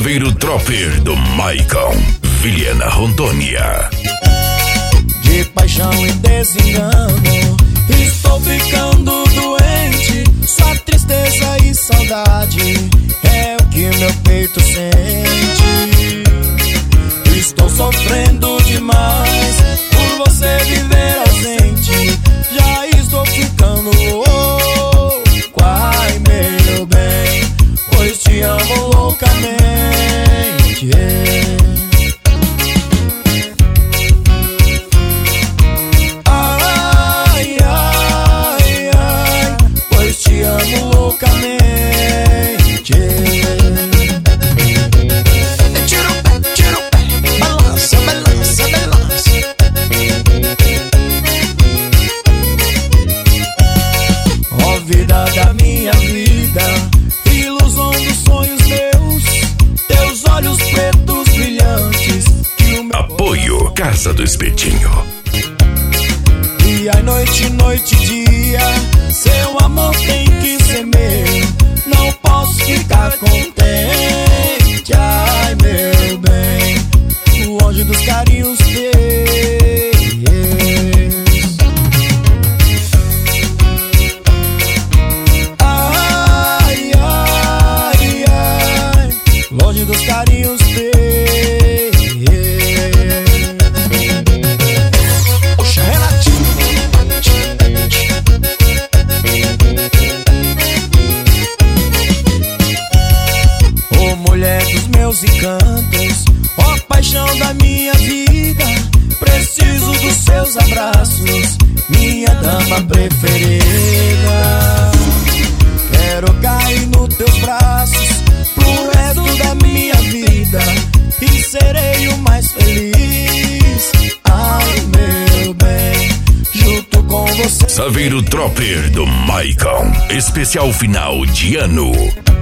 Saveiro Tropper do Maicon, Vilhena, Rondônia. De paixão e desengano, estou ficando doente. Sua tristeza e saudade é o que meu peito sente. Estou sofrendo demais por você viver ausente. Já estou ficando louco, ai meu bem, pois te amo loucamente. Ai, ai, ai, pois te amo loucamente. Tira o pé, balança, balança, balança. Ó vida da minha vida, ilusão dos sonhos meus, teus olhos pretos brilhantes que o meu Apoio Casa do Espetinho. dia, noite, noite, dia, seu amor tem que ser meu. Não posso ficar contente, ai meu bem, longe dos carinhos teus. Ai, ai, ai, longe dos carinhos teus. Poxa, Renatinho. Ô mulher dos meus encantos, ó paixão da minha vida, preciso dos seus abraços, minha dama preferida. Quero cair nos teus braços pro resto da minha vida e serei o mais feliz. Ai meu bem, junto com você. Saveiro Tropper do Maicon, especial final de ano.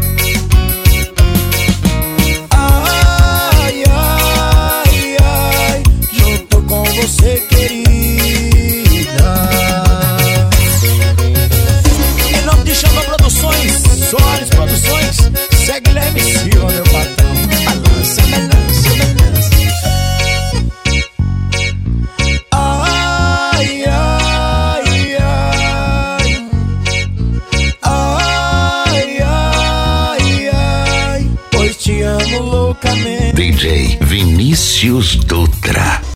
Ai, ai, ai, junto com você, querida. Em nome de Chama Produções, Soares Produções, segue Guilherme Silva, meu patrão. Balança, balança, balança. Ai, ai, ai, ai, ai, ai, pois te amo loucamente. DJ Vinícius Dutra.